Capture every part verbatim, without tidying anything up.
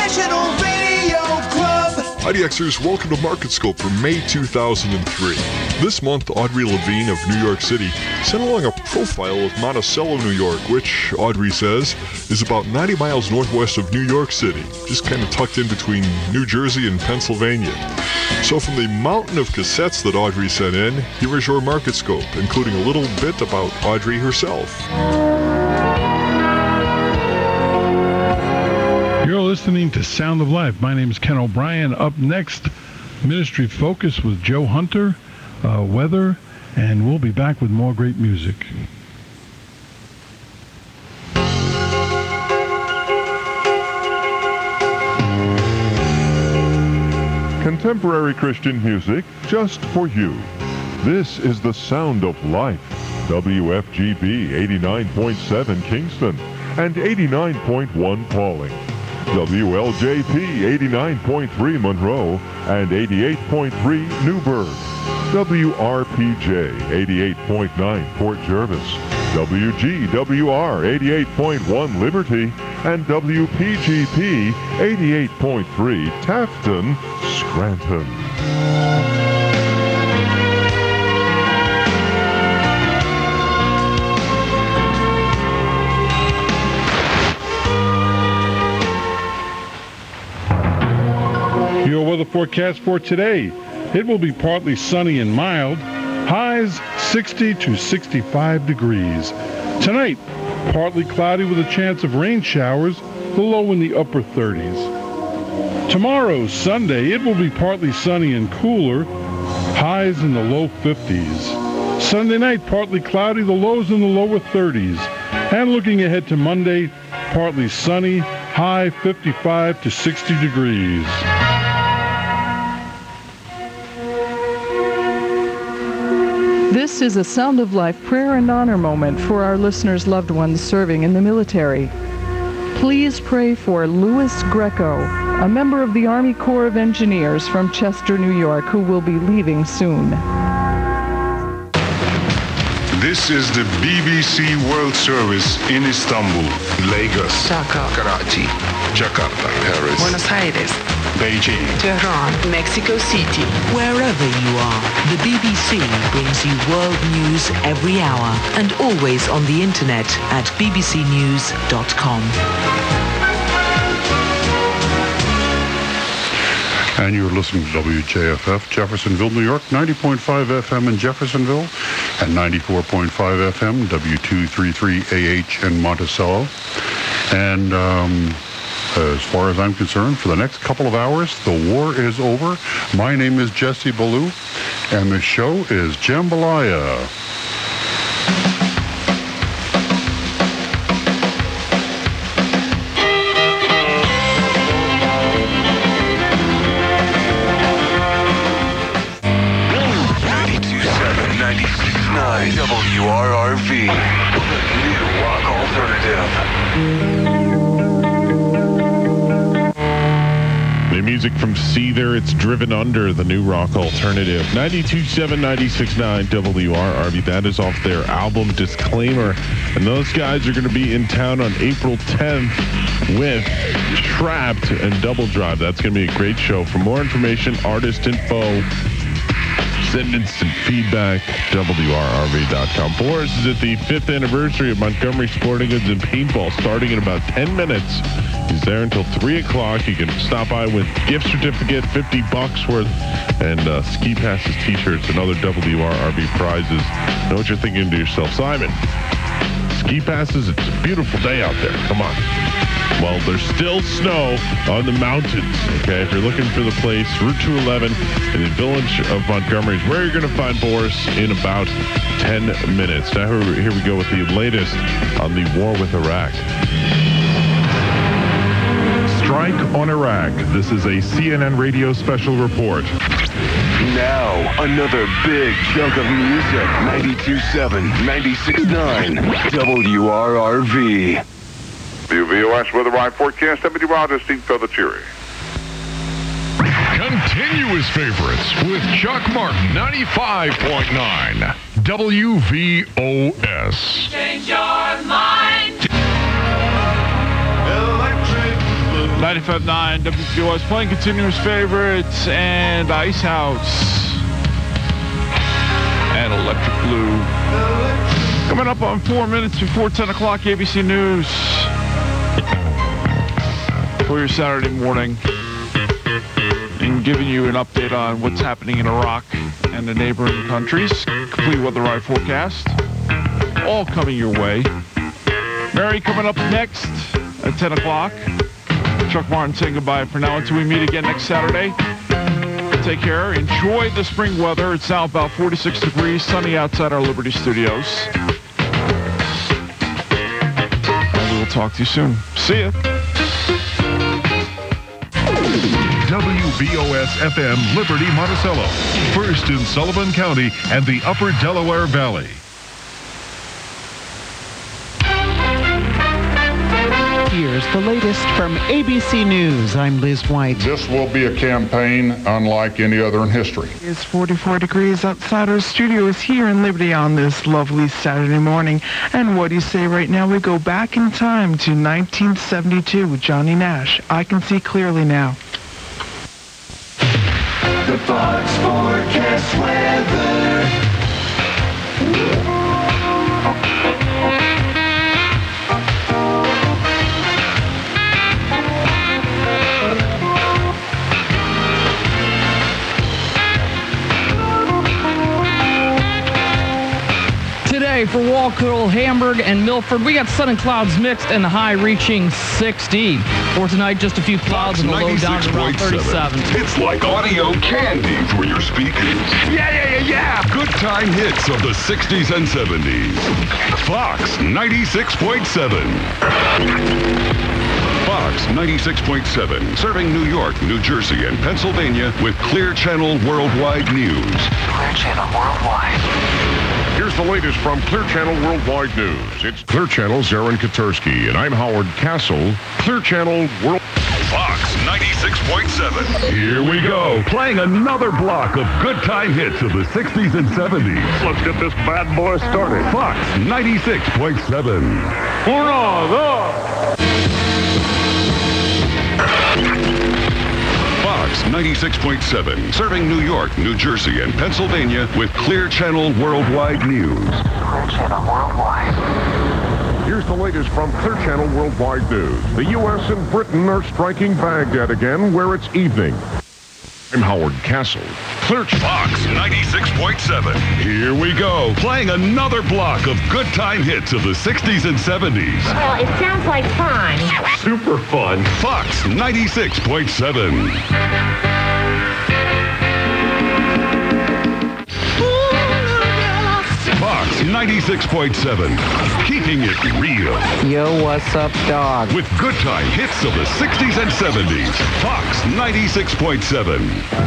National Radio Club. I D Xers, welcome to Market Scope for May two thousand three. This month, Audrey Levine of New York City sent along a profile of Monticello, New York, which, Audrey says, is about ninety miles northwest of New York City, just kind of tucked in between New Jersey and Pennsylvania. So from the mountain of cassettes that Audrey sent in, here is your Market Scope, including a little bit about Audrey herself. You're listening to Sound of Life. My name is Ken O'Brien. Up next, Ministry Focus with Joe Hunter, uh, weather, and we'll be back with more great music. Contemporary Christian music just for you. This is the Sound of Life. W F G B eighty-nine point seven Kingston and eighty-nine point one Pauling. W L J P eighty-nine point three Monroe and eighty-eight point three Newburgh. W R P J eighty-eight point nine Port Jervis. W G W R eighty-eight point one Liberty and W P G P eighty-eight point three Tafton, Scranton. Your weather forecast for today. It will be partly sunny and mild. Highs sixty to sixty-five degrees. Tonight, partly cloudy with a chance of rain showers, the low in the upper thirties. Tomorrow, Sunday, it will be partly sunny and cooler. Highs in the low fifties. Sunday night, partly cloudy, the lows in the lower thirties. And looking ahead to Monday, partly sunny, high fifty-five to sixty degrees. This is a Sound of Life prayer and honor moment for our listeners' loved ones serving in the military. Please pray for Louis Greco, a member of the Army Corps of Engineers from Chester, New York, who will be leaving soon. This is the B B C World Service in Istanbul, Lagos, Dhaka, Karachi, Jakarta, Paris, Buenos Aires, Beijing, Tehran, Mexico City. Wherever you are, the B B C brings you world news every hour and always on the internet at b b c news dot com. And you're listening to W J F F, Jeffersonville, New York, ninety point five F M in Jeffersonville, and ninety-four point five F M, W two thirty-three A H in Monticello. And um, as far as I'm concerned, for the next couple of hours, the war is over. My name is Jesse Ballou, and the show is Jambalaya. W R R V, the new rock alternative. The music from Seether, it's Driven Under, the new rock alternative. ninety-two point seven, ninety-six point nine W R R V. That is off their album Disclaimer. And those guys are going to be in town on April tenth with Trapped and Double Drive. That's going to be a great show. For more information, artist info, send instant feedback, W R R V dot com. Boris is at the fifth anniversary of Montgomery Sporting Goods and Paintball, starting in about ten minutes. He's there until three o'clock. You can stop by with gift certificate, fifty bucks worth, and uh, ski passes, t-shirts, and other W R R V prizes. Know what you're thinking to yourself, Simon? Ski passes? It's a beautiful day out there. Come on. Well, there's still snow on the mountains, okay? If you're looking for the place, Route two eleven in the village of Montgomery is where you're going to find Boris in about ten minutes. Now, here we go with the latest on the war with Iraq. Strike on Iraq. This is a C N N radio special report. Now, another big chunk of music. ninety-two point seven, ninety-six point nine W R R V. The V O S Weather Eye Forecast, meteorologist Steve Pelletieri. Continuous favorites with Chuck Martin, ninety-five point nine W V O S. Change your mind. Electric Blue. ninety-five point nine W P O S playing continuous favorites and Ice House and Electric Blue. Coming up on four minutes before ten o'clock, A B C News for your Saturday morning, and giving you an update on what's happening in Iraq and the neighboring countries. Complete weather eye forecast, all coming your way. Mary coming up next at ten o'clock. Chuck Martin saying goodbye for now until we meet again next Saturday. Take care. Enjoy the spring weather. It's now about forty-six degrees, sunny outside our Liberty Studios. And we will talk to you soon. See ya. W B O S F M Liberty Monticello, first in Sullivan County and the Upper Delaware Valley. Here's the latest from A B C News. I'm Liz White. This will be a campaign unlike any other in history. It's forty-four degrees outside our studios here in Liberty on this lovely Saturday morning. And what do you say right now? We go back in time to nineteen seventy-two with Johnny Nash. I Can See Clearly Now. The Fox Forecast weather. Today for Wallkill, Hamburg, and Milford, we got sun and clouds mixed and the high reaching sixty. For tonight, just a few clouds and the low down to around thirty-seven. It's like audio candy for your speakers. Yeah, yeah, yeah, yeah. Good time hits of the sixties and seventies. Fox ninety-six point seven. Fox ninety-six point seven, serving New York, New Jersey, and Pennsylvania with Clear Channel Worldwide News. Clear Channel Worldwide. Here's the latest from Clear Channel Worldwide News. It's Clear Channel's Aaron Katursky, and I'm Howard Castle. Clear Channel World... Fox ninety-six point seven. Here we go. Playing another block of good time hits of the sixties and seventies. Let's get this bad boy started. Fox ninety-six point seven. Fox ninety-six point seven, serving New York, New Jersey, and Pennsylvania with Clear Channel Worldwide News. Clear Channel Worldwide. Here's the latest from Clear Channel Worldwide News. The U S and Britain are striking Baghdad again, where it's evening. I'm Howard Castle. Clear Fox ninety-six point seven. Here we go. Playing another block of good time hits of the sixties and seventies. Well, it sounds like fun. Super fun. Fox ninety-six point seven. Fox ninety-six point seven. Keeping it real. Yo, what's up, dog? With good time hits of the sixties and seventies. Fox ninety-six point seven.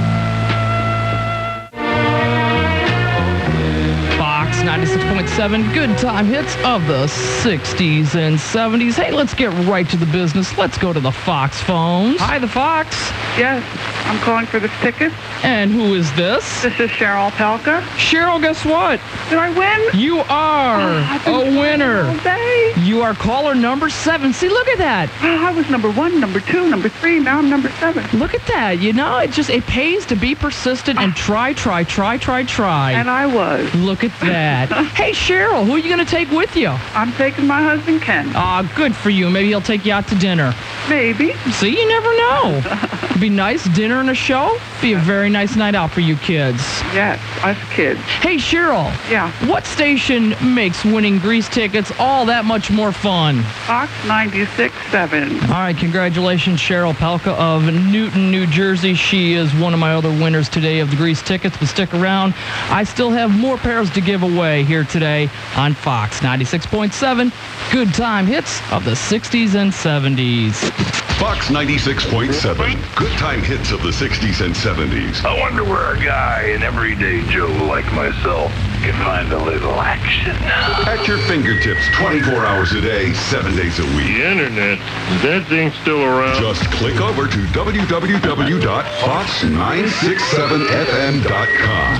Fox ninety-six point seven, good time hits of the sixties and seventies. Hey, let's get right to the business. Let's go to the Fox phones. Hi, the Fox. Yes, I'm calling for this ticket. And who is this? This is Cheryl Pelka. Cheryl, guess what? Did I win? You are oh, a winner. All day. You are caller number seven. See, look at that. Oh, I was number one, number two, number three. Now I'm number seven. Look at that. You know, it just it pays to be persistent and try, try, try, try, try. And I was. Look at that. Hey, Cheryl, who are you going to take with you? I'm taking my husband, Ken. Ah, uh, good for you. Maybe he'll take you out to dinner. Maybe. See, you never know. Be nice, dinner and a show. Be a very nice night out for you kids. Yes, us kids. Hey, Cheryl. Yeah. What station makes winning Grease tickets all that much more fun? Fox ninety-six point seven. All right, congratulations, Cheryl Pelka of Newton, New Jersey. She is one of my other winners today of the Grease tickets, but stick around. I still have more pairs to give away here today on Fox ninety-six point seven. Good time hits of the sixties and seventies. Fox ninety-six point seven. Good time hits of the sixties and seventies. I wonder where a guy, an everyday Joe like myself, can find a little action. At your fingertips, twenty-four hours a day, seven days a week. The internet, is that thing still around? Just click over to w w w dot fox nine six seven f m dot com.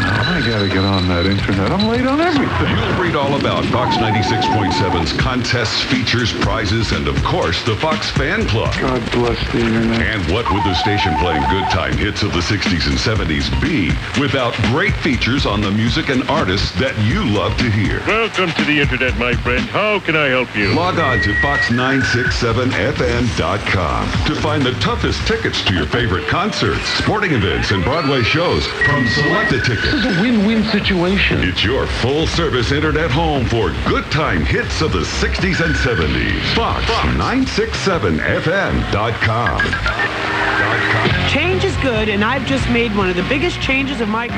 gotta get on that internet. I'm late on everything. You'll read all about Fox ninety-six point seven's contests, features, prizes, and of course, the Fox Fan Club. God bless the internet. And what would the station playing good time hits of the sixties and seventies be without great features on the music and artists that you love to hear? Welcome to the internet, my friend. How can I help you? Log on to fox nine sixty-seven F M dot com to find the toughest tickets to your favorite concerts, sporting events, and Broadway shows from Selecta Tickets. This is a win-win situation. It's your full-service internet home for good time hits of the sixties and seventies. Fox nine sixty-seven F M dot com. Change is good, and I've just made one of the biggest changes of my...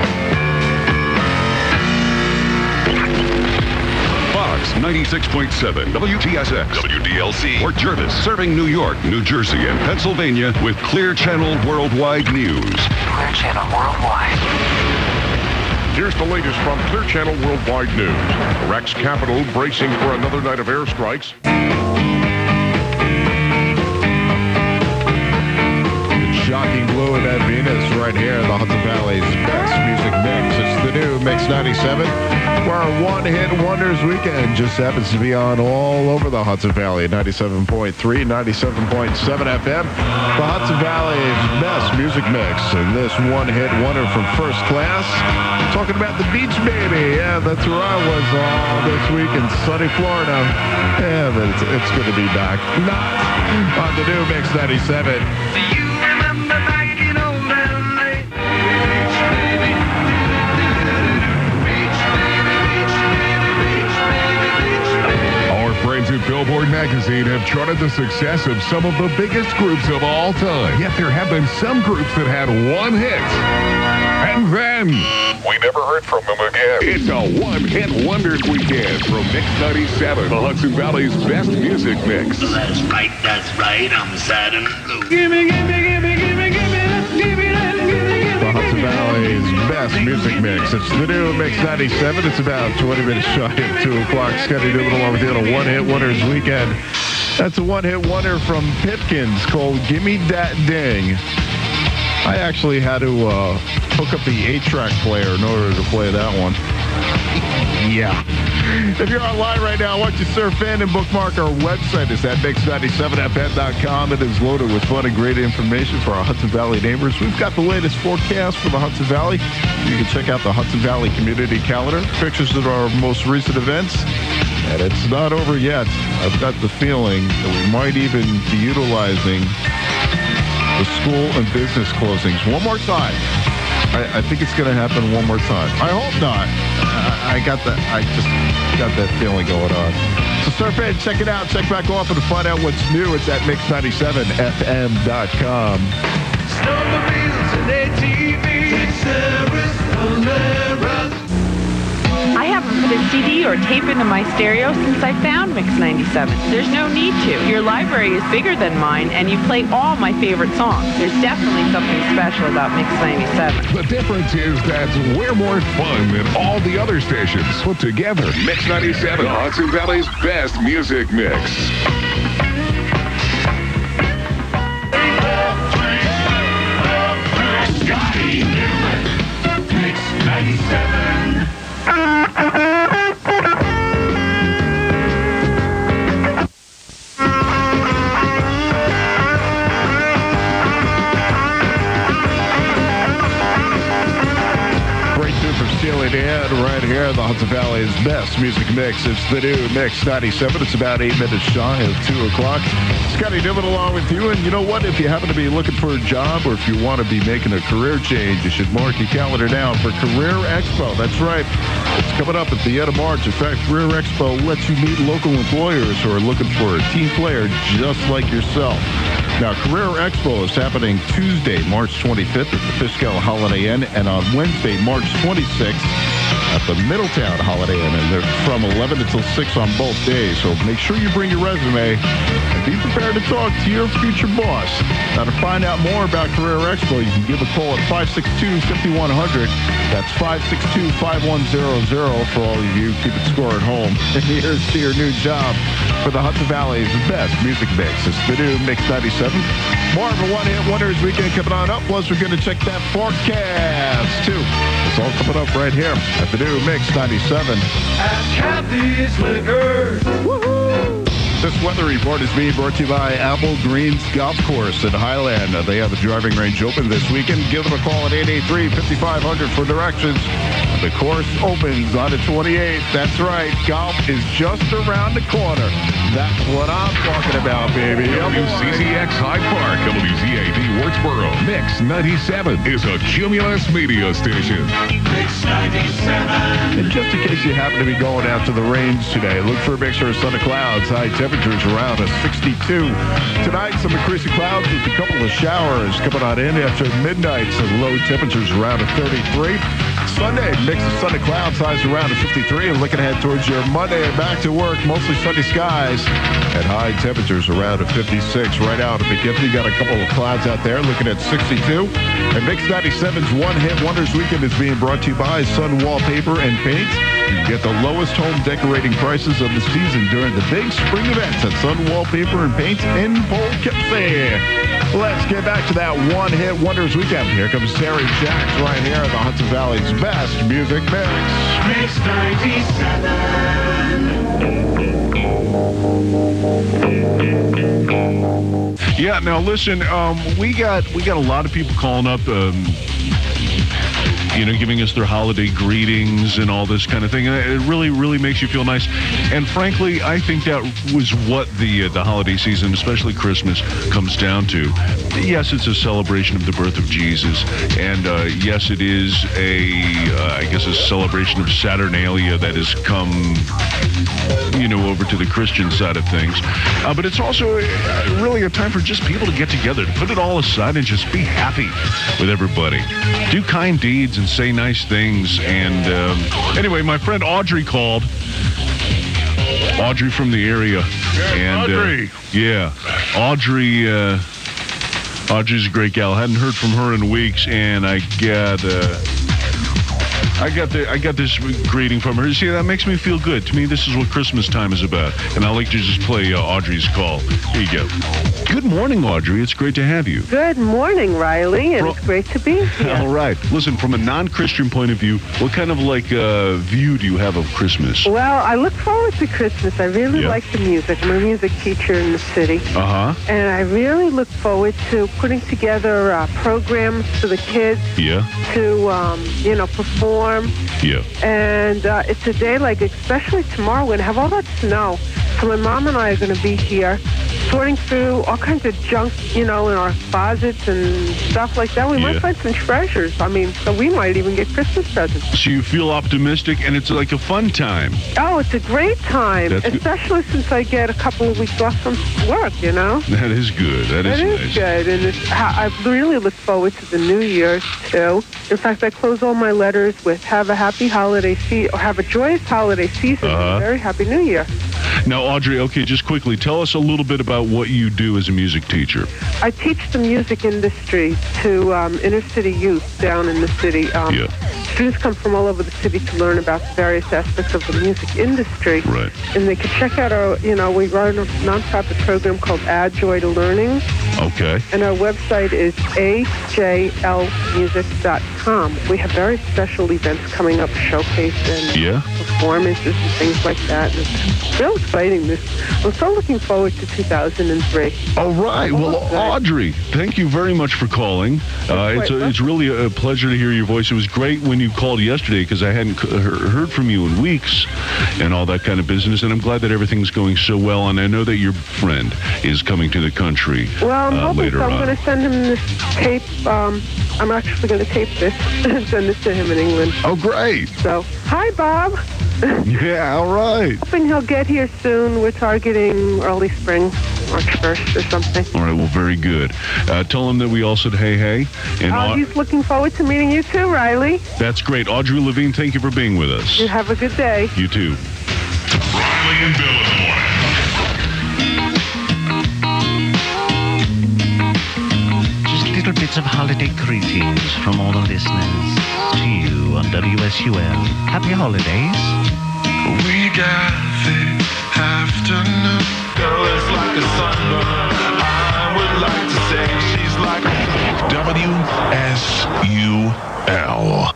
Fox ninety-six point seven, W T S X, W D L C, Port Jervis, serving New York, New Jersey, and Pennsylvania with Clear Channel Worldwide News. Clear Channel Worldwide. Here's the latest from Clear Channel Worldwide News. Iraq's capital bracing for another night of airstrikes. Shocking blue in that Venus right here in the Hudson Valley's best music mix. It's the new Mix ninety-seven, where our one-hit wonders weekend just happens to be on all over the Hudson Valley. ninety-seven point three, ninety-seven point seven F M. The Hudson Valley's best music mix. And this one-hit wonder from First Class, talking about the Beach Baby. Yeah, that's where I was all this week in sunny Florida. Yeah, but it's, it's good to be back. Not on the new Mix ninety-seven. Friends at Billboard Magazine have charted the success of some of the biggest groups of all time. Yet there have been some groups that had one hit. And then... we never heard from them again. It's a one-hit wonders weekend from Mix ninety-seven, the Hudson Valley's best music mix. That's right, that's right. I'm sad and blue. Gimme, gimme, gimme, gimme, gimme, gimme, gimme, the Hudson Valley's best music mix. It's the new Mix ninety-seven. It's about twenty minutes shy of two o'clock. Scotty Newman along with you on a one-hit wonders weekend. That's a one-hit wonder from Pipkins called Gimme Dat Ding. I actually had to uh, hook up the eight-track player in order to play that one. Yeah. If you're online right now, why don't you surf in and bookmark our website. It's at mix ninety-seven F M dot com. It is loaded with fun and great information for our Hudson Valley neighbors. We've got the latest forecast for the Hudson Valley. You can check out the Hudson Valley Community Calendar, pictures of our most recent events. And it's not over yet. I've got the feeling that we might even be utilizing the school and business closings one more time. I, I think it's going to happen one more time. I hope not. I, I got that. I just got that feeling going on. So surf in, check it out, check back often to find out what's new. It's at mix ninety-seven F M dot com. Snowmobiles and A T Vs, I haven't put a C D or tape into my stereo since I found Mix ninety-seven. There's no need to. Your library is bigger than mine, and you play all my favorite songs. There's definitely something special about Mix ninety-seven. The difference is that we're more fun than all the other stations put together. Mix ninety-seven, the Hudson Valley's best music mix. Scotty Newman, Mix ninety-seven. Steely Dan right here, the Hudson Valley's best music mix. It's the new Mix ninety-seven. It's about eight minutes shy of two o'clock. Scotty Newman along with you. And you know what? If you happen to be looking for a job or if you want to be making a career change, you should mark your calendar down for Career Expo. That's right. It's coming up at the end of March. In fact, Career Expo lets you meet local employers who are looking for a team player just like yourself. Now, Career Expo is happening Tuesday, March twenty-fifth at the Fishkill Holiday Inn, and on Wednesday, March twenty-sixth at the Middletown Holiday Inn, and they're from eleven until six on both days. So make sure you bring your resume and be prepared to talk to your future boss. Now, to find out more about Career Expo, you can give a call at five six two, five one zero zero. That's five six two, five one zero zero for all of you keeping score at home. And here's to your new job for the Hudson Valley's best music mix. It's the new Mix ninety-seven. More of a one-hit wonders weekend coming on up. Plus, we're going to check that forecast, too. It's all coming up right here at the new Mix ninety-seven. At Kathy's Liquor. Woohoo! This weather report is being brought to you by Apple Greens Golf Course in Highland. Uh, they have a driving range open this weekend. Give them a call at eight eight three, five five zero zero for directions. The course opens on the twenty-eighth. That's right. Golf is just around the corner. That's what I'm talking about, baby. W C C X Hyde Park, W Z A D Wardsboro. Mix ninety-seven is a Cumulus media station. Mix ninety-seven. And just in case you happen to be going out to the range today, look for a mixture of sun and clouds. High temperatures around a sixty-two. Tonight, some increasing clouds with a couple of showers coming on in after midnight. Some low temperatures around a thirty-three. Sunday, mix of sun and clouds, highs around a fifty-three. And looking ahead towards your Monday and back to work, mostly sunny skies and high temperatures around a fifty-six. Right out of McGiffey, got a couple of clouds out there looking at sixty-two. And Mix ninety-seven's One Hit Wonders Weekend is being brought to you by Sun Wallpaper and Paint. You can get the lowest home decorating prices of the season during the big spring events at Sun Wallpaper and Paint in Poughkeepsie. Let's get back to that One Hit Wonders Weekend. Here comes Terry Jacks right here at the Hudson Valley's best music mix. Mix ninety-seven. Yeah, now listen, um, we got we got a lot of people calling up, um, you know, giving us their holiday greetings and all this kind of thing. And it really, really makes you feel nice. And frankly, I think that was what the uh, the holiday season, especially Christmas, comes down to. Yes, it's a celebration of the birth of Jesus, and uh, yes, it is a, uh, I guess, a celebration of Saturnalia that has come, you know, over to the Christian side of things. Uh, but it's also uh, really a time for just people to get together, to put it all aside and just be happy with everybody. Do kind deeds and say nice things. And um, anyway, my friend Audrey called. Audrey from the area. Yes, and, Audrey. Uh, yeah, Audrey. Uh, Audrey's a great gal. Hadn't heard from her in weeks, and I got. Uh, I got the I got this greeting from her. See, that makes me feel good. To me, this is what Christmas time is about. And I like to just play uh, Audrey's call. Here you go. Good morning, Audrey. It's great to have you. Good morning, Riley, and Bro- it's great to be here. All right. Listen, from a non-Christian point of view, what kind of like uh, view do you have of Christmas? Well, I look forward to Christmas. I really Yeah. like the music. I'm a music teacher in the city. Uh huh. And I really look forward to putting together uh, programs for the kids Yeah. to, um, you know, perform. Yeah. And uh, it's a day like, especially tomorrow, we're going to have all that snow. So my mom and I are going to be here sorting through all kinds of junk, you know, in our closets and stuff like that. We Yeah. might find some treasures. I mean, so we might even get Christmas presents. So you feel optimistic, and it's like a fun time. Oh, it's a great time, That's good. especially since I get a couple of weeks off from work, you know? That is good. That is It is nice. good, and it's, I I really look forward to the New Year's, too. In fact, I close all my letters with have a happy holiday season, or have a joyous holiday season, and Uh-huh. a very happy New Year. Now, Audrey, okay, just quickly, tell us a little bit about what you do as a music teacher. I teach the music industry to um, inner city youth down in the city. Um, Yeah. Students come from all over the city to learn about the various aspects of the music industry. Right. And they can check out our, you know, we run a nonprofit program called Add Joy to Learning. Okay. And our website is a j l music dot com. We have very special events coming up, showcase and Yeah. performances and things like that. And it's real exciting. This, I'm so looking forward to two thousand three. All right. Well, Okay. Audrey, thank you very much for calling. Uh, it's, a, it's really a pleasure to hear your voice. It was great when you called yesterday because I hadn't c- he- heard from you in weeks and all that kind of business. And I'm glad that everything's going so well. And I know that your friend is coming to the country Well, I'm uh, hoping later so. I'm on. going to send him this tape. Um, I'm actually going to tape this and send this to him in England. Oh, great. So, hi, Bob. Yeah, all right. Hoping he'll get here soon. We're targeting early spring. March first or something. All right, well, very good. Uh, tell him that we all said hey, hey. And Oh, Au- he's looking forward to meeting you too, Riley. That's great. Audrey Levine, thank you for being with us. You have a good day. You too. Riley and Bill in the morning. Just little bits of holiday greetings from all the listeners to you on W S U L. Happy holidays. We got the afternoon. Girl is like a sunburn. I would like to say she's like W S U L.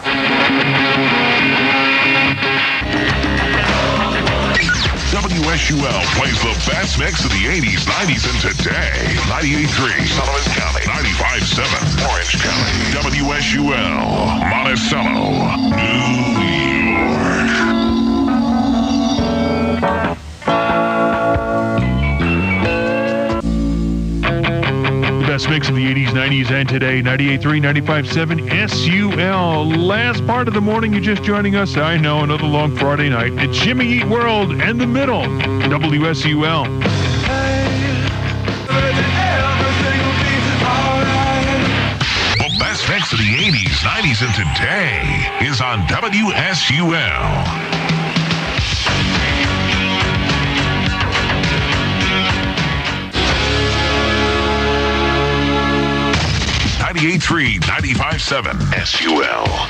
W S U L plays the best mix of the eighties, nineties, and today. ninety-eight point three Sullivan County. ninety-five point seven Orange County. W S U L Monticello, New York. Best mix of the eighties, nineties, and today. ninety-eight point three, ninety-five point seven S U L. Last part of the morning, you're just joining us. I know, another long Friday night. It's Jimmy Eat World and the Middle. W S U L. The best mix of the eighties, nineties, and today is on W S U L. ninety-eight point three, ninety-five point seven S U L.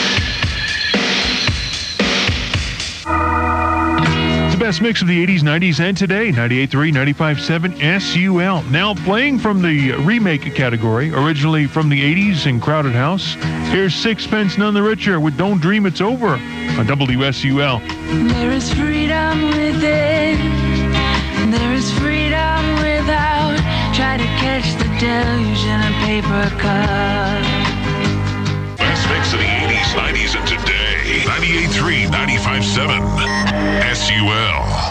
The best mix of the eighties, nineties, and today. ninety-eight point three, ninety-five point seven S U L. Now playing from the remake category, originally from the eighties in Crowded House. Here's Sixpence None the Richer with Don't Dream It's Over on W S U L. There is freedom within. There is freedom without. Try to catch the deluge in a paper cup. Best mix of the eighties, nineties, and today. ninety-eight point three, ninety-five point seven S U L.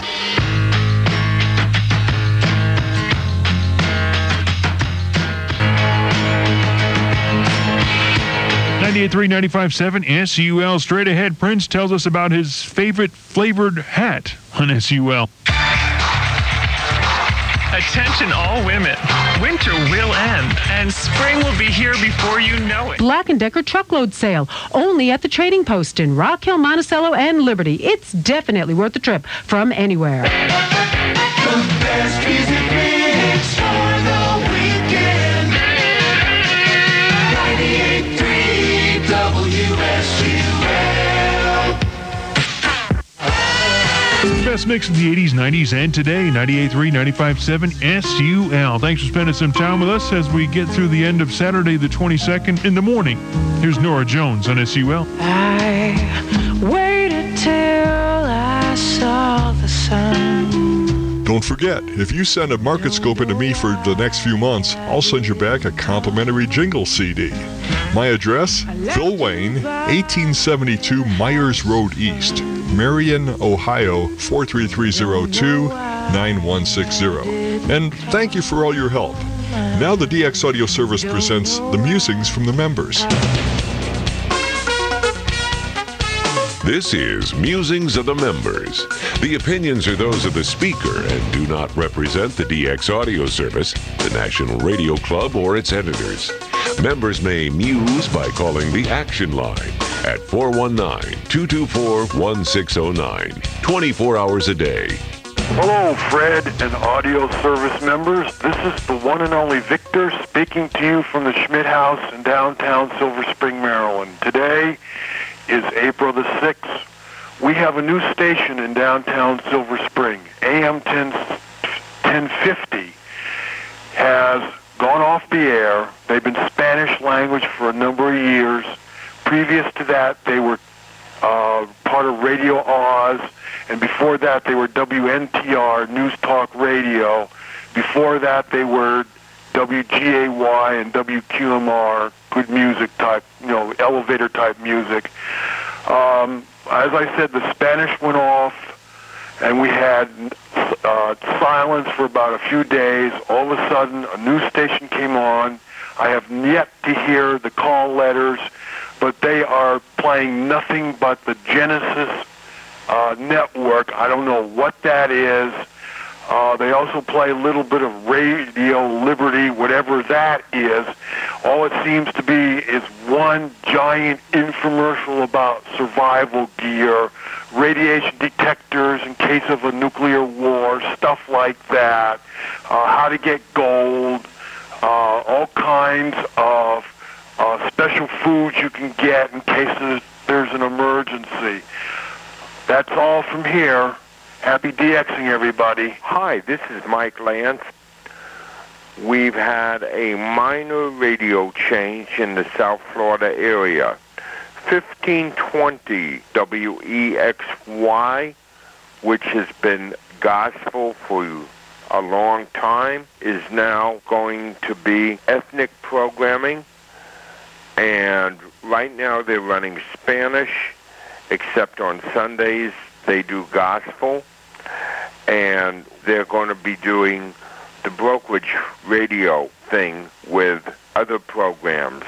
ninety-eight point three, ninety-five point seven S U L. Straight ahead, Prince tells us about his favorite flavored hat on S U L. Attention all women. Winter will end, and spring will be here before you know it. Black and Decker truckload sale, only at the Trading Post in Rock Hill, Monticello, and Liberty. It's definitely worth the trip from anywhere. the best music mix for the weekend. ninety-eight point three W S U L. The best mix of the eighties, nineties, and today. ninety-eight point three, ninety-five point seven S U L. Thanks for spending some time with us as we get through the end of Saturday the twenty-second in the morning. Here's Nora Jones on S U L. I waited till I saw the sun. Don't forget, if you send a market scope into me for the next few months, I'll send you back a complimentary jingle C D. My address, Phil Wayne, eighteen seventy-two Myers Road East, Marion, Ohio, four three three zero two, nine one six zero. And thank you for all your help. Now the D X Audio Service presents the musings from the members. This is Musings of the Members. The opinions are those of the speaker and do not represent the D X Audio Service, the National Radio Club, or its editors. Members may muse by calling the Action Line at four one nine, two two four, one six zero nine, twenty-four hours a day. Hello, Fred and audio service members. This is the one and only Victor speaking to you from the Schmidt House in downtown Silver Spring, Maryland. Today is April the sixth. We have a new station in downtown Silver Spring. A M ten fifty has gone off the air. They've been Spanish language for a number of years. Previous to that, they were uh, part of Radio Oz, and before that, they were W N T R, News Talk Radio. Before that, they were W G A Y and W Q M R, good music type, you know, elevator type music. Um, as I said, the Spanish went off, and we had uh, silence for about a few days. All of a sudden, a new station came on. I have yet to hear the call letters, but they are playing nothing but the Genesis uh, network. I don't know what that is. Uh, they also play a little bit of Radio Liberty, whatever that is. All it seems to be is one giant infomercial about survival gear, radiation detectors in case of a nuclear war, stuff like that, uh, how to get gold, uh, all kinds of uh, special foods you can get in case there's an emergency. That's all from here. Happy DXing, everybody. Hi, this is Mike Lance. We've had a minor radio change in the South Florida area. fifteen twenty W E X Y, which has been gospel for a long time, is now going to be ethnic programming. And right now they're running Spanish, except on Sundays they do gospel. And they're going to be doing the brokerage radio thing with other programs.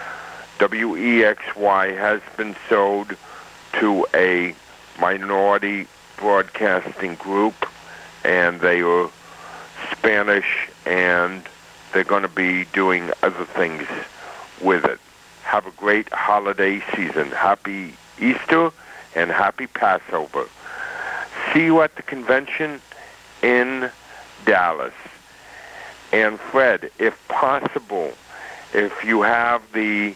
W E X Y has been sold to a minority broadcasting group, and they are Spanish, and they're going to be doing other things with it. Have a great holiday season. Happy Easter and happy Passover. See you at the convention in Dallas. And Fred, if possible, if you have the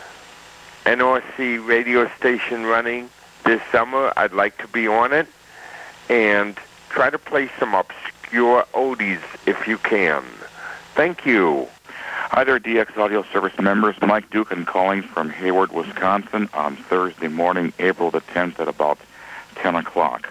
N R C radio station running this summer, I'd like to be on it. And try to play some obscure oldies if you can. Thank you. Hi there, D X Audio Service members. Mike Dukin calling from Hayward, Wisconsin on Thursday morning, April the tenth at about ten o'clock.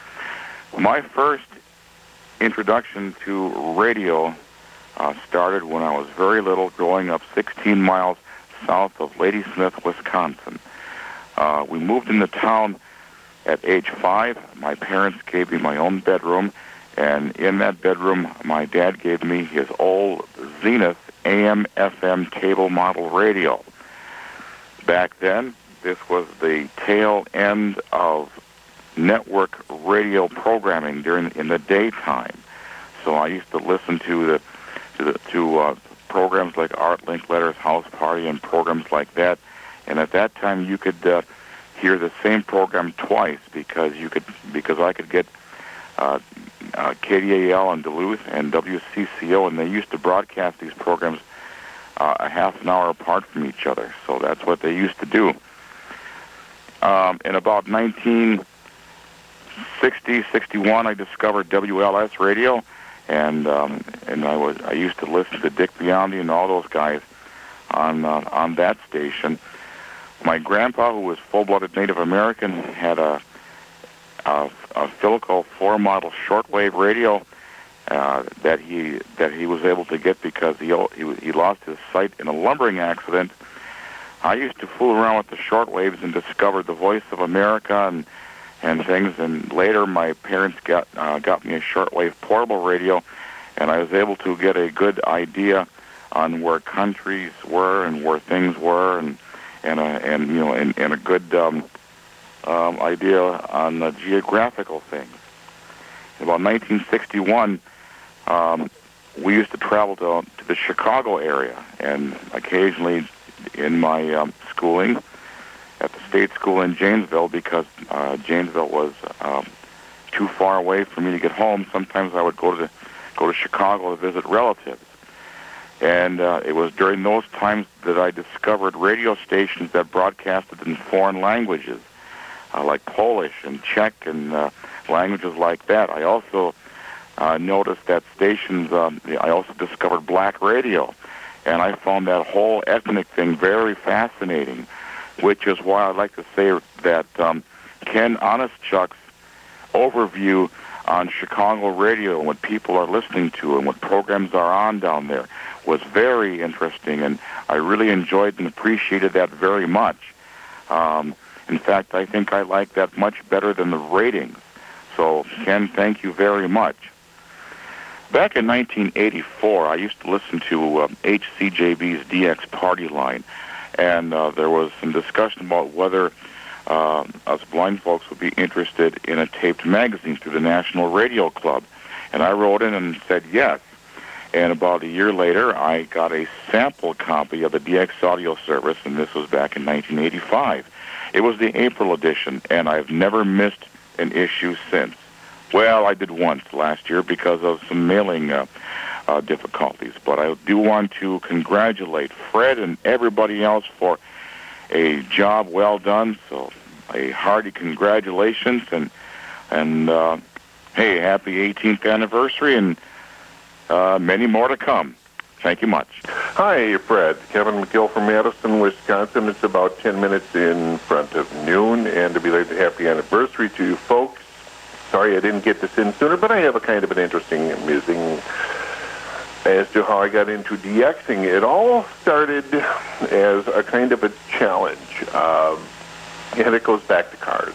My first introduction to radio uh, started when I was very little, growing up sixteen miles south of Ladysmith, Wisconsin. Uh, we moved into town at age five. My parents gave me my own bedroom, and in that bedroom, my dad gave me his old Zenith A M F M cable model radio. Back then, this was the tail end of network radio programming during in the daytime. So I used to listen to the to the to uh, programs like Art Linkletter's House Party and programs like that. And at that time, you could uh, hear the same program twice because you could because I could get uh, uh, K D A L in Duluth and W C C O, and they used to broadcast these programs uh, a half an hour apart from each other. So that's what they used to do. Um, in about nineteen sixty, sixty-one, I discovered W L S radio, and um, and I was I used to listen to Dick Biondi and all those guys on uh, on that station. My grandpa, who was full-blooded Native American, had a a, a Philco four model shortwave radio uh, that he that he was able to get because he he he lost his sight in a lumbering accident. I used to fool around with the shortwaves and discovered the Voice of America and and things, and later my parents got uh, got me a shortwave portable radio, and I was able to get a good idea on where countries were and where things were, and and a, and you know and, and a good um, um, idea on uh, geographical things. In about nineteen sixty-one, um, we used to travel to to the Chicago area, and occasionally in my um, schooling at the state school in Janesville, because uh, Janesville was um, too far away for me to get home. Sometimes I would go to go to Chicago to visit relatives, and uh, it was during those times that I discovered radio stations that broadcasted in foreign languages, uh, like Polish and Czech and uh, languages like that. I also uh, noticed that stations. Um, I also discovered black radio, and I found that whole ethnic thing very fascinating, which is why I'd like to say that um, Ken Honestchuk's overview on Chicago radio and what people are listening to and what programs are on down there was very interesting, and I really enjoyed and appreciated that very much. Um, in fact, I think I like that much better than the ratings. So, Ken, thank you very much. Back in nineteen eighty-four, I used to listen to uh, H C J B's D X Party Line, and uh, there was some discussion about whether uh, us blind folks would be interested in a taped magazine through the National Radio Club. And I wrote in and said yes. And about a year later, I got a sample copy of the D X audio service, and this was back in nineteen eighty-five. It was the April edition, and I've never missed an issue since. Well, I did once last year because of some mailing uh, uh, difficulties. But I do want to congratulate Fred and everybody else for a job well done. So a hearty congratulations, and, and uh, hey, happy eighteenth anniversary, and Uh, many more to come. Thank you much. Hi, Fred. Kevin McGill from Madison, Wisconsin. It's about ten minutes in front of noon, and to be late, happy anniversary to you folks. Sorry I didn't get this in sooner, but I have a kind of an interesting musing as to how I got into DXing. It all started as a kind of a challenge, um, and it goes back to cars.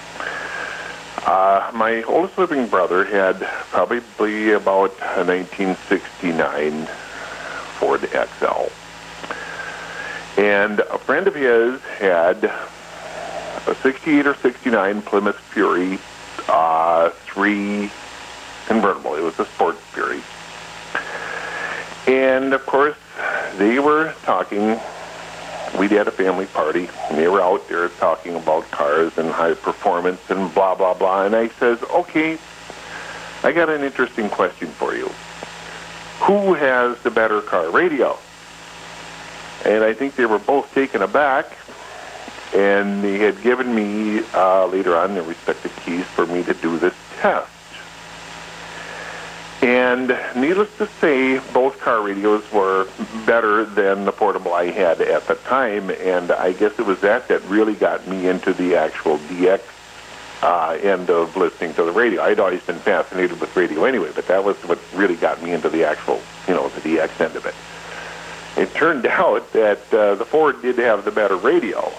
Uh, my oldest living brother had probably about a nineteen sixty-nine Ford X L. And a friend of his had a sixty-eight or sixty-nine Plymouth Fury uh, three convertible. It was a sports Fury. And, of course, they were talking. We'd had a family party, and they were out there talking about cars and high performance and blah, blah, blah. And I says, okay, I got an interesting question for you. Who has the better car radio? And I think they were both taken aback, and they had given me, uh, later on, their respective keys for me to do this test. And needless to say, both car radios were better than the portable I had at the time, and I guess it was that that really got me into the actual D X uh, end of listening to the radio. I'd always been fascinated with radio anyway, but that was what really got me into the actual, you know, the D X end of it. It turned out that uh, the Ford did have the better radio,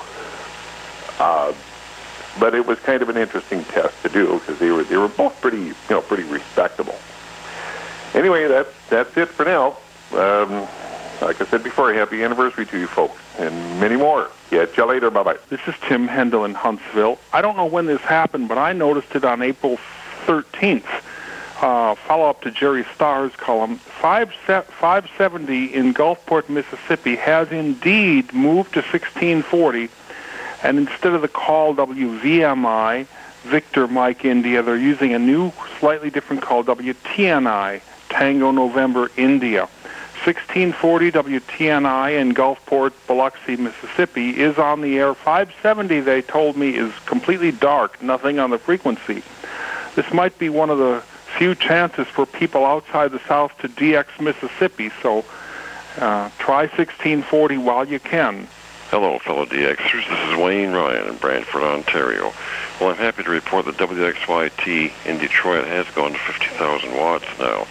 uh, but it was kind of an interesting test to do because they were they were both pretty, you know, pretty respectable. Anyway, that's, that's it for now. Um, like I said before, happy anniversary to you folks, and many more. Catch you later. Bye-bye. This is Tim Hendel in Huntsville. I don't know when this happened, but I noticed it on April thirteenth. Uh, follow-up to Jerry Starr's column. five seventy in Gulfport, Mississippi has indeed moved to sixteen forty, and instead of the call W V M I, Victor Mike India, they're using a new, slightly different call, W T N I, Tango November India. sixteen forty W T N I in Gulfport, Biloxi, Mississippi is on the air. five seventy, they told me, is completely dark, nothing on the frequency. This might be one of the few chances for people outside the South to D X Mississippi, so uh, try sixteen forty while you can. Hello, fellow D Xers. This is Wayne Ryan in Brantford, Ontario. Well, I'm happy to report that W X Y T in Detroit has gone to fifty thousand watts now.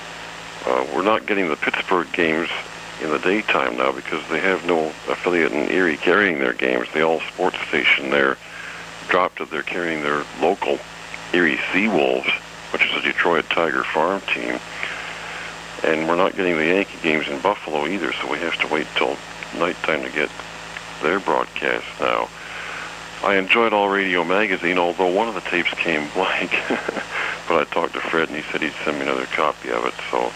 Uh, we're not getting the Pittsburgh games in the daytime now because they have no affiliate in Erie carrying their games. The All Sports station there dropped that they're carrying their local Erie Seawolves, which is a Detroit Tiger farm team. And we're not getting the Yankee games in Buffalo either, so we have to wait till nighttime to get their broadcast now. I enjoyed All Radio Magazine, although one of the tapes came blank. But I talked to Fred, and he said he'd send me another copy of it, so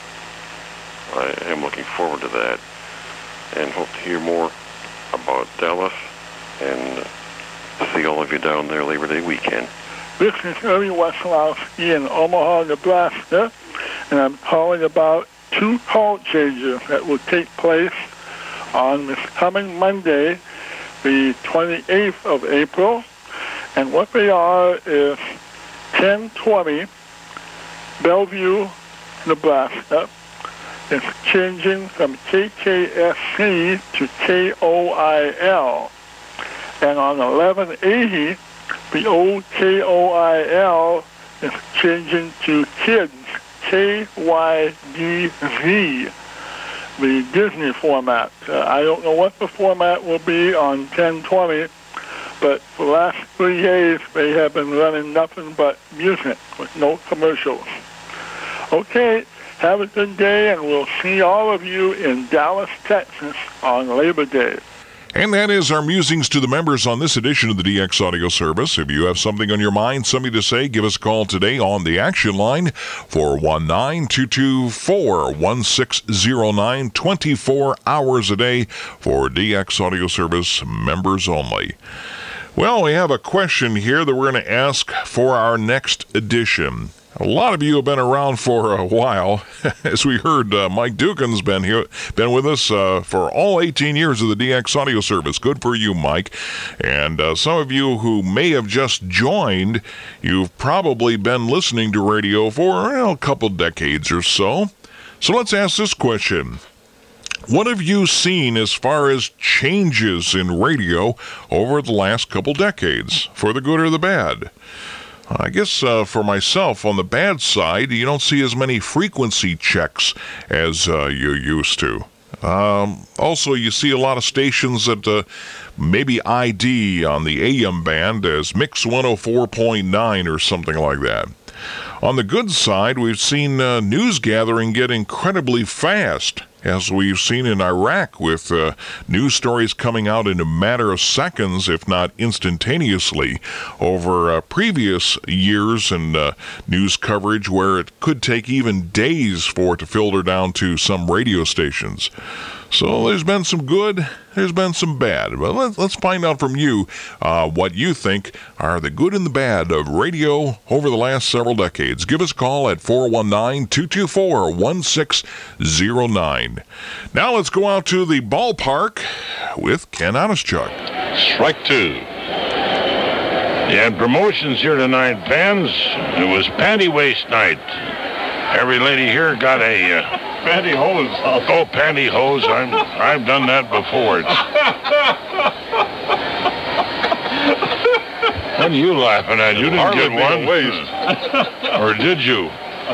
I am looking forward to that and hope to hear more about Dallas and see all of you down there Labor Day weekend. This is Ernie Weslowski in Omaha, Nebraska, and I'm calling about two call changes that will take place on this coming Monday, the twenty-eighth of April, and what they are is ten twenty Bellevue, Nebraska. It's changing from K K S C to K O I L. And on eleven eighty, the old K O I L is changing to Kids, K Y D Z, the Disney format. Uh, I don't know what the format will be on ten twenty, but for the last three days they have been running nothing but music with no commercials. Okay, have a good day, and we'll see all of you in Dallas, Texas on Labor Day. And that is our musings to the members on this edition of the D X Audio Service. If you have something on your mind, something to say, give us a call today on the action line, four one nine, two two four, one six zero nine, twenty-four hours a day for D X Audio Service members only. Well, we have a question here that we're going to ask for our next edition. A lot of you have been around for a while. As we heard, uh, Mike Dukin's been here, been with us uh, for all eighteen years of the D X Audio Service. Good for you, Mike. And uh, some of you who may have just joined, you've probably been listening to radio for well, a couple decades or so. So let's ask this question. What have you seen as far as changes in radio over the last couple decades, for the good or the bad? I guess uh, for myself, on the bad side, you don't see as many frequency checks as uh, you used to. Um, also, you see a lot of stations that uh, maybe I D on the A M band as Mix one oh four point nine or something like that. On the good side, we've seen uh, news gathering get incredibly fast, as we've seen in Iraq, with uh, news stories coming out in a matter of seconds, if not instantaneously, over uh, previous years and uh, news coverage where it could take even days for it to filter down to some radio stations. So there's been some good, there's been some bad. But let's, let's find out from you uh, what you think are the good and the bad of radio over the last several decades. Give us a call at four one nine, two two four, one six zero nine. Now let's go out to the ballpark with Ken Onischuk. Strike two. You had promotions here tonight, fans. It was panty waist night. Every lady here got a... Uh, pantyhose. Oh, pantyhose. I'm, I've done that before. What are you laughing at? You didn't get one. Waist. Or did you?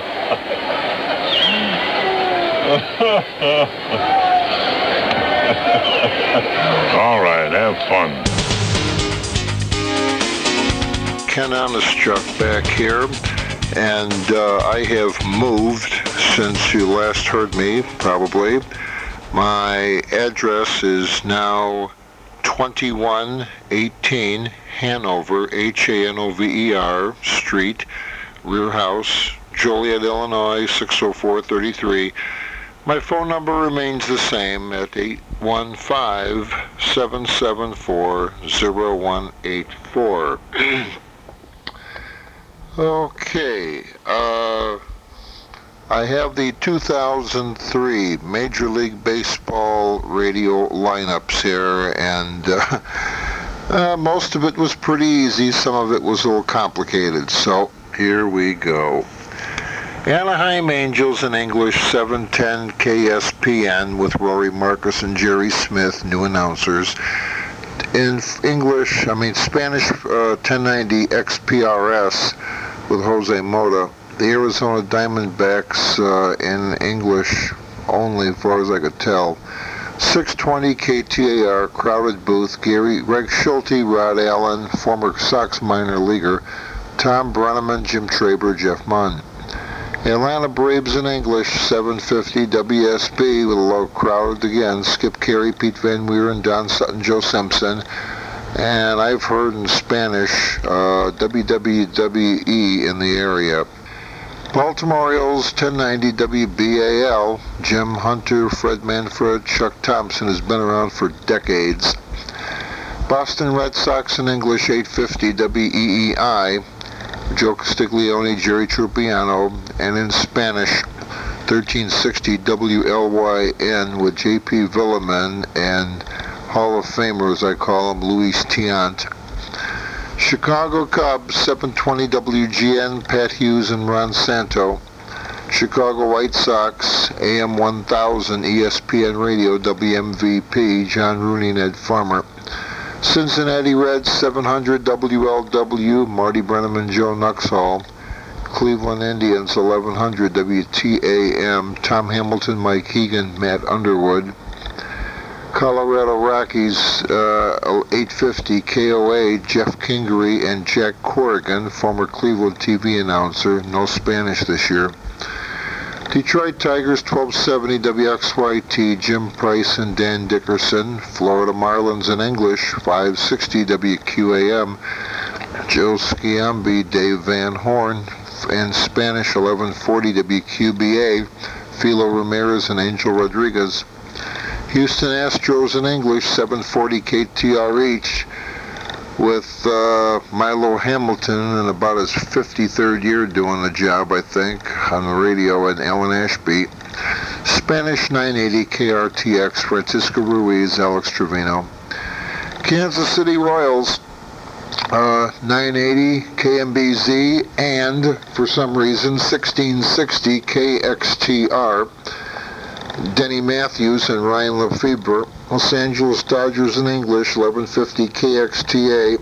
All right, have fun. Ken Onischuk back here, and uh, I have moved since you last heard me, probably. My address is now twenty-one eighteen Hanover, H A N O V E R Street, Rear House, Joliet, Illinois, six oh four three three. My phone number remains the same at eight one five, seven seven four, zero one eight four. Okay, uh, I have the two thousand three Major League Baseball radio lineups here, and uh, uh, most of it was pretty easy. Some of it was a little complicated, so here we go. Anaheim Angels in English, seven ten K S P N with Rory Marcus and Jerry Smith, new announcers. In English, I mean Spanish, uh, ten ninety X P R S with Jose Mota. The Arizona Diamondbacks uh, in English only, as far as I could tell. six twenty K T A R, crowded booth, Gary, Greg Schulte, Rod Allen, former Sox minor leaguer, Tom Brenneman, Jim Traber, Jeff Munn. Atlanta Braves in English, seven fifty W S B with a low crowd again, Skip Carey, Pete Van Wieren, Don Sutton, Joe Simpson. And I've heard in Spanish, uh, W W W E in the area. Baltimore Orioles, ten ninety W B A L, Jim Hunter, Fred Manfred, Chuck Thompson has been around for decades. Boston Red Sox in English, eight fifty W E E I, Joe Castiglione, Jerry Trupiano, and in Spanish, thirteen sixty W L Y N with J P Villaman and Hall of Famer, as I call him, Luis Tiant. Chicago Cubs, seven twenty W G N, Pat Hughes and Ron Santo. Chicago White Sox, A M one thousand, E S P N Radio, W M V P, John Rooney and Ed Farmer. Cincinnati Reds, seven hundred W L W, Marty Brenneman, Joe Nuxhall. Cleveland Indians, eleven hundred W T A M, Tom Hamilton, Mike Hegan, Matt Underwood. Colorado Rockies, uh, eight fifty K O A, Jeff Kingery and Jack Corrigan, former Cleveland T V announcer, no Spanish this year. Detroit Tigers, twelve seventy W X Y T, Jim Price and Dan Dickerson. Florida Marlins in English, five sixty W Q A M, Joe Sciambi, Dave Van Horn. In Spanish, eleven forty W Q B A, Philo Ramirez and Angel Rodriguez. Houston Astros in English, seven forty K T R H, with uh, Milo Hamilton in about his fifty-third year doing the job, I think, on the radio, and Alan Ashby. Spanish, nine eighty K R T X, Francisco Ruiz, Alex Trevino. Kansas City Royals, uh, nine eighty K M B Z, and, for some reason, sixteen sixty K X T R, Denny Matthews and Ryan Lefebvre. Los Angeles Dodgers in English, eleven fifty K X T A.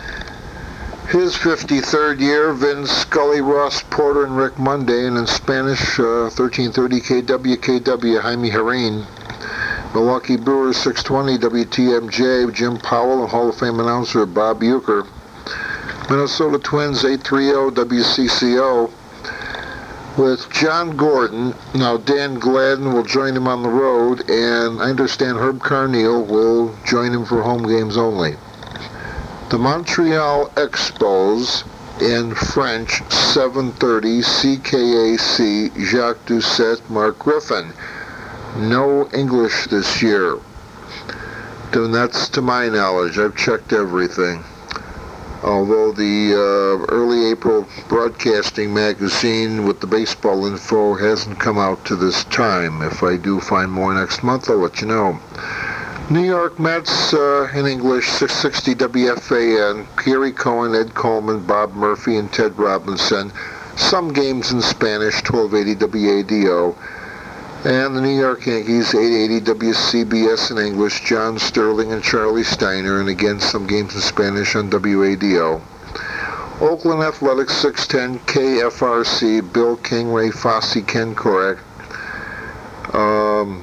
His fifty-third year, Vin Scully, Ross Porter, and Rick Monday. And in Spanish, uh, thirteen thirty K W K W, Jaime Herrin. Milwaukee Brewers, six twenty W T M J, Jim Powell, and Hall of Fame announcer Bob Uecker. Minnesota Twins, eight thirty W C C O. With John Gordon. Now Dan Gladden will join him on the road, and I understand Herb Carneal will join him for home games only. The Montreal Expos in French, seven thirty C K A C, Jacques Doucette, Mark Griffin. No English this year. And that's to my knowledge. I've checked everything. Although the uh, early April broadcasting magazine with the baseball info hasn't come out to this time. If I do find more next month, I'll let you know. New York Mets uh, in English, six sixty W F A N, Gary Cohen, Ed Coleman, Bob Murphy, and Ted Robinson. Some games in Spanish, twelve eighty W A D O. And the New York Yankees, eight eighty W C B S in English, John Sterling and Charlie Steiner, and again some games in Spanish on W A D O. Oakland Athletics, six ten K F R C, Bill King, Ray Fosse, Ken Korach. Um,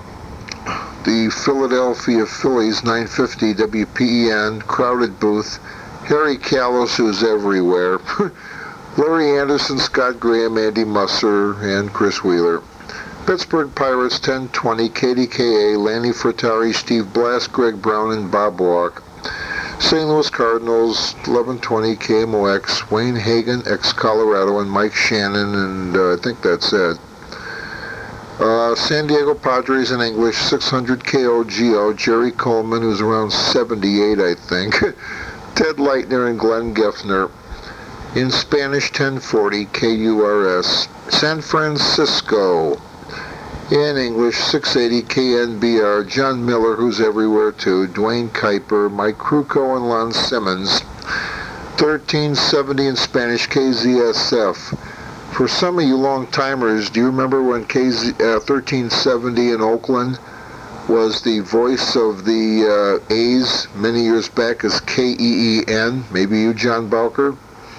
the Philadelphia Phillies, nine fifty W P E N, crowded booth, Harry Callis, who's everywhere, Larry Anderson, Scott Graham, Andy Musser, and Chris Wheeler. Pittsburgh Pirates, ten twenty K D K A, Lanny Furtari, Steve Blass, Greg Brown, and Bob Walk. Saint Louis Cardinals, eleven twenty K M O X, Wayne Hagan, ex-Colorado, and Mike Shannon, and uh, I think that's it. Uh, San Diego Padres in English, six hundred K O G O, Jerry Coleman, who's around seventy-eight, I think. Ted Leitner and Glenn Geffner. In Spanish, ten forty K U R S. San Francisco. In English, six eighty K N B R, John Miller, who's everywhere too, Dwayne Kuiper, Mike Krukow, and Lon Simmons. thirteen seventy in Spanish, K Z S F. For some of you long-timers, do you remember when K Z, uh, thirteen seventy in Oakland was the voice of the uh, A's many years back as K E E N? Maybe you, John Bowker?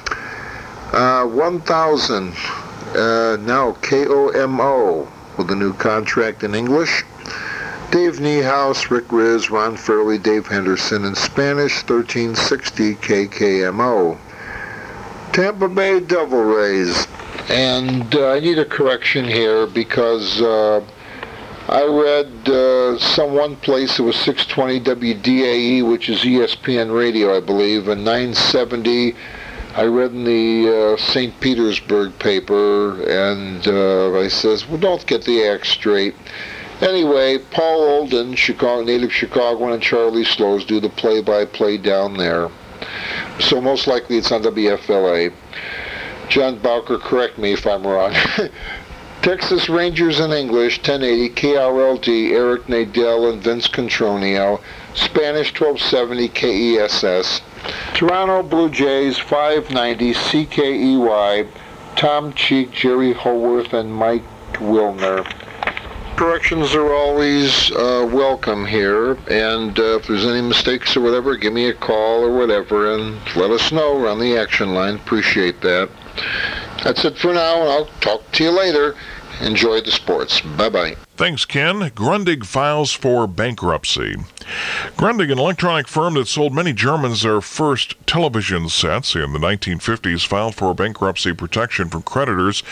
Uh, one thousand, uh, now K O M O. With a new contract in English. Dave Niehaus, Rick Riz, Ron Fairley, Dave Henderson in Spanish, thirteen sixty K K M O. Tampa Bay Devil Rays. And uh, I need a correction here because uh, I read uh, some one place it was six twenty W D A E, which is E S P N Radio, I believe, and nine seventy I read in the uh, Saint Petersburg paper, and uh, I says, well, don't get the act straight. Anyway, Paul Olden, Chicago, native Chicagoan, and Charlie Slows do the play-by-play down there. So most likely it's on W F L A. John Bowker, correct me if I'm wrong. Texas Rangers in English, ten eighty K R L D, Eric Nadel and Vince Contronio. Spanish, twelve seventy K E S S. Toronto Blue Jays, five ninety C K E Y, Tom Cheek, Jerry Howarth, and Mike Wilner. Corrections are always uh, welcome here, and uh, if there's any mistakes or whatever, give me a call or whatever, and let us know. We're on the action line. Appreciate that. That's it for now, and I'll talk to you later. Enjoy the sports. Bye-bye. Thanks, Ken. Grundig files for bankruptcy. Grundig, an electronic firm that sold many Germans their first television sets in the nineteen fifties, filed for bankruptcy protection from creditors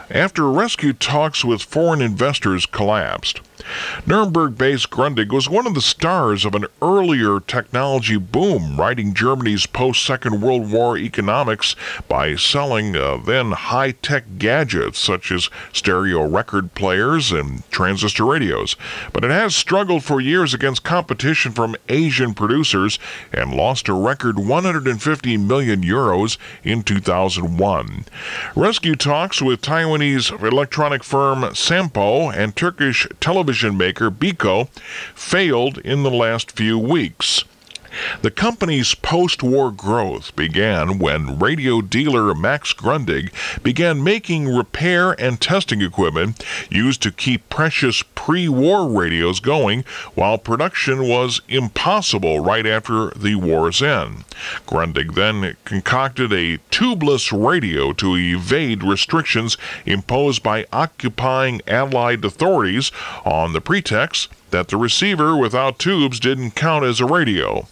after rescue talks with foreign investors collapsed. Nuremberg-based Grundig was one of the stars of an earlier technology boom, riding Germany's post-Second World War economics by selling uh, then high-tech gadgets such as stereo record players and transistor radios. But it has struggled for years against competition from Asian producers and lost a record one hundred fifty million euros in two thousand one. Rescue talks with Taiwanese electronic firm Sampo and Turkish television maker Beko failed in the last few weeks. The company's post-war growth began when radio dealer Max Grundig began making repair and testing equipment used to keep precious pre-war radios going while production was impossible right after the war's end. Grundig then concocted a tubeless radio to evade restrictions imposed by occupying Allied authorities on the pretext that the receiver without tubes didn't count as a radio.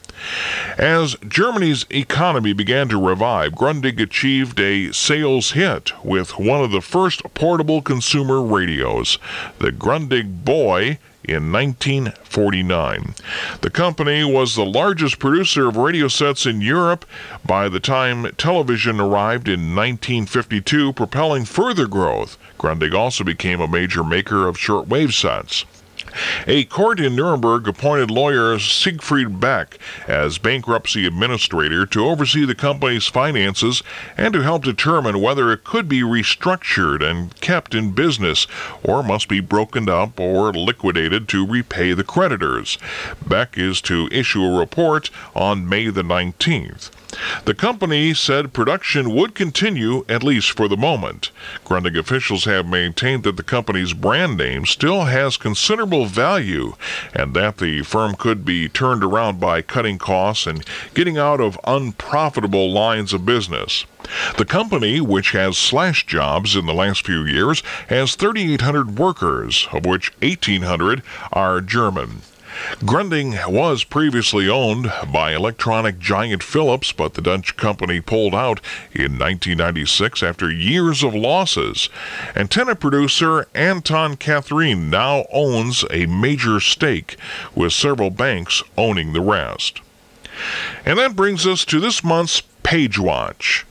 As Germany's economy began to revive, Grundig achieved a sales hit with one of the first portable consumer radios, the Grundig Boy, in nineteen forty-nine. The company was the largest producer of radio sets in Europe by the time television arrived in nineteen fifty-two, propelling further growth. Grundig also became a major maker of shortwave sets. A court in Nuremberg appointed lawyer Siegfried Beck as bankruptcy administrator to oversee the company's finances and to help determine whether it could be restructured and kept in business or must be broken up or liquidated to repay the creditors. Beck is to issue a report on May the nineteenth. The company said production would continue, at least for the moment. Grundig officials have maintained that the company's brand name still has considerable value and that the firm could be turned around by cutting costs and getting out of unprofitable lines of business. The company, which has slashed jobs in the last few years, has thirty-eight hundred workers, of which eighteen hundred are German. Grundig was previously owned by electronic giant Philips, but the Dutch company pulled out in nineteen ninety-six after years of losses. Antenna producer Anton Catherine now owns a major stake, with several banks owning the rest. And that brings us to this month's Page Watch.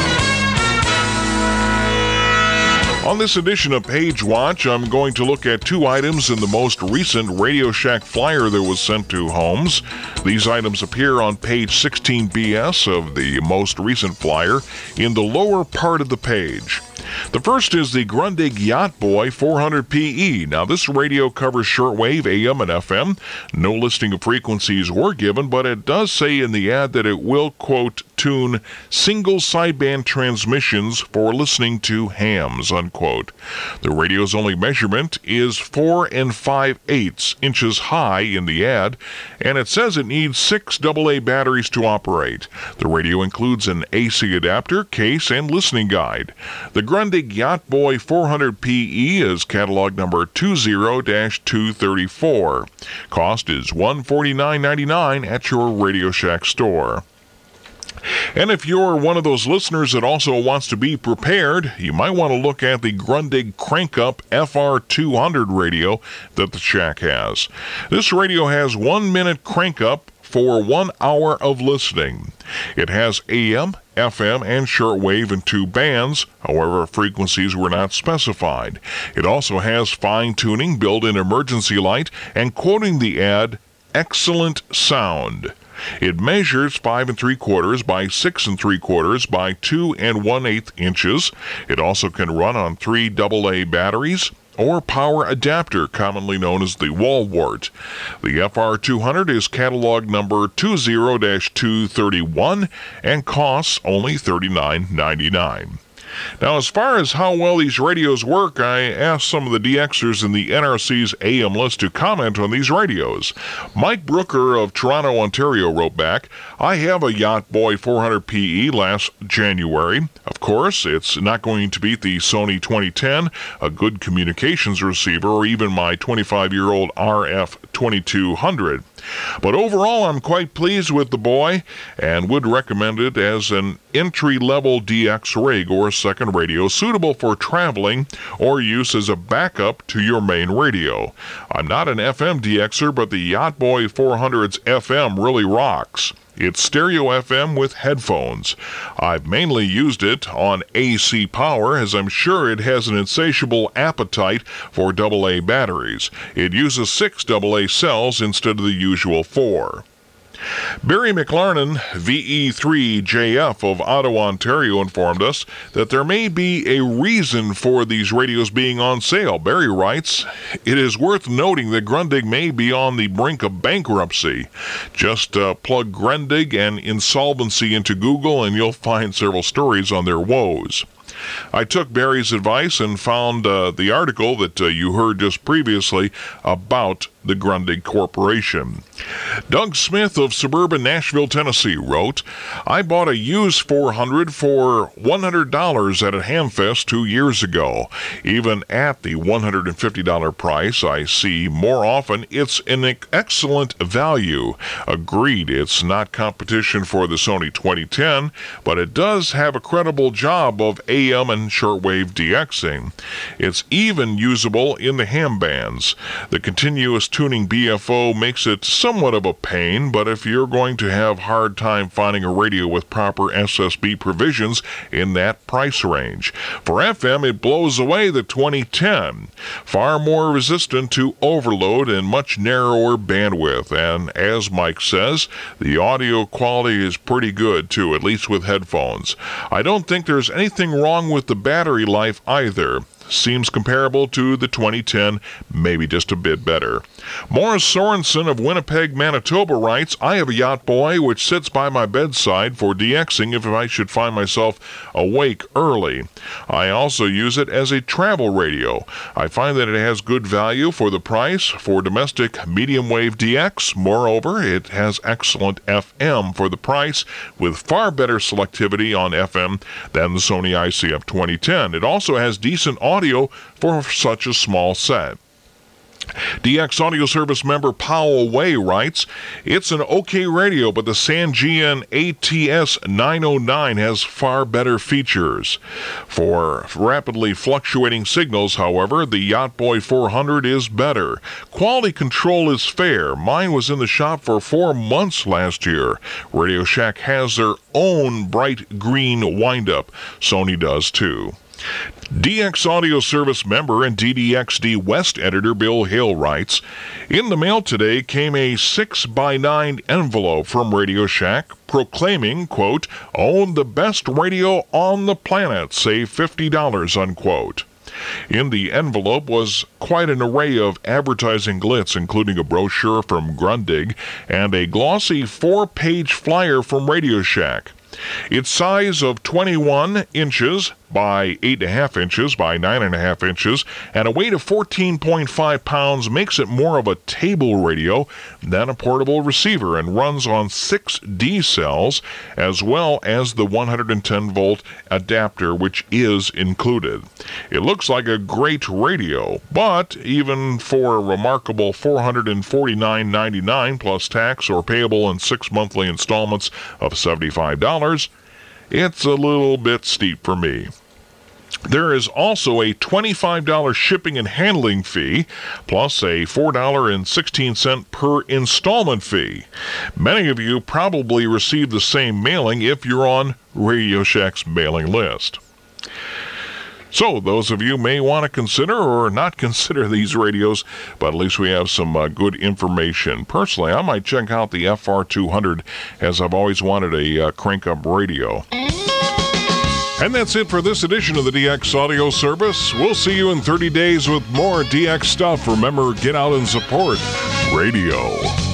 On this edition of Page Watch, I'm going to look at two items in the most recent Radio Shack flyer that was sent to homes. These items appear on page sixteen B S of the most recent flyer in the lower part of the page. The first is the Grundig Yacht Boy four hundred P E. Now, this radio covers shortwave, A M, and F M. No listing of frequencies were given, but it does say in the ad that it will, quote, tune single sideband transmissions for listening to hams, unquote. The radio's only measurement is four and five eighths inches high in the ad, and it says it needs six double A batteries to operate. The radio includes an A C adapter, case, and listening guide. The Grundig Yacht Boy four hundred P E is catalog number two zero dash two thirty-four. Cost is one hundred forty-nine ninety-nine at your Radio Shack store. And if you're one of those listeners that also wants to be prepared, you might want to look at the Grundig Crank-Up F R two hundred radio that the Shack has. This radio has one-minute crank-up for one hour of listening. It has A M, F M, and shortwave in two bands, however frequencies were not specified. It also has fine-tuning, built-in emergency light, and quoting the ad, excellent sound. It measures five and three quarters by six and three quarters by two and one eighth inches. It also can run on three double A batteries or power adapter, commonly known as the wall wart. The F R two hundred is catalog number two zero dash two thirty-one and costs only thirty-nine ninety-nine. Now, as far as how well these radios work, I asked some of the D Xers in the N R C's A M list to comment on these radios. Mike Brooker of Toronto, Ontario wrote back, I have a Yacht Boy four hundred P E last January. Of course, it's not going to beat the Sony twenty ten, a good communications receiver, or even my twenty-five-year-old R F twenty-two hundred. But overall, I'm quite pleased with the boy and would recommend it as an entry-level D X rig or second radio suitable for traveling or use as a backup to your main radio. I'm not an F M DXer, but the Yacht Boy four hundred's F M really rocks. It's stereo F M with headphones. I've mainly used it on A C power, as I'm sure it has an insatiable appetite for double A batteries. It uses six double A cells instead of the usual four. Barry McLarnon, V E three J F of Ottawa, Ontario, informed us that there may be a reason for these radios being on sale. Barry writes, "It is worth noting that Grundig may be on the brink of bankruptcy. Just uh, plug Grundig and insolvency into Google and you'll find several stories on their woes." I took Barry's advice and found uh, the article that uh, you heard just previously about the Grundig Corporation. Doug Smith of suburban Nashville, Tennessee wrote, "I bought a used four hundred for one hundred dollars at a Hamfest two years ago. Even at the one hundred fifty dollars price I see more often, it's an excellent value. Agreed, it's not competition for the Sony twenty ten, but it does have a credible job of A M and shortwave DXing. It's even usable in the ham bands. The continuous tuning B F O makes it somewhat of a pain, but if you're going to have hard time finding a radio with proper S S B provisions in that price range. For F M, it blows away the twenty ten. Far more resistant to overload and much narrower bandwidth. And as Mike says, the audio quality is pretty good too, at least with headphones. I don't think there's anything wrong with the battery life either. Seems comparable to the twenty ten, maybe just a bit better." Morris Sorensen of Winnipeg, Manitoba writes, "I have a Yacht Boy which sits by my bedside for DXing if I should find myself awake early. I also use it as a travel radio. I find that it has good value for the price for domestic medium wave D X. Moreover, it has excellent F M for the price with far better selectivity on F M than the Sony I C F twenty ten. It also has decent audio audio for such a small set." D X Audio Service member Powell Way writes, "It's an okay radio, but the Sangean A T S nine oh nine has far better features. For rapidly fluctuating signals, however, the Yacht Boy four hundred is better. Quality control is fair. Mine was in the shop for four months last year. Radio Shack has their own bright green wind-up. Sony does too." D X Audio Service member and D D X D West editor Bill Hill writes, "In the mail today came a six by nine envelope from Radio Shack proclaiming, quote, 'Own the best radio on the planet, save fifty dollars, unquote. In the envelope was quite an array of advertising glitz, including a brochure from Grundig and a glossy four-page flyer from Radio Shack. Its size of twenty-one inches by eight point five inches by nine point five inches and a weight of fourteen point five pounds makes it more of a table radio than a portable receiver and runs on six D cells as well as the one hundred ten volt adapter which is included. It looks like a great radio, but even for a remarkable four hundred forty-nine ninety-nine plus tax or payable in six monthly installments of seventy-five dollars, it's a little bit steep for me. There is also a twenty-five dollars shipping and handling fee, plus a four dollars and sixteen cents per installment fee. Many of you probably receive the same mailing if you're on Radio Shack's mailing list. So those of you may want to consider or not consider these radios, but at least we have some uh, good information. Personally, I might check out the F R two hundred, as I've always wanted a uh, crank-up radio. And that's it for this edition of the D X Audio Service. We'll see you in thirty days with more D X stuff. Remember, get out and support radio.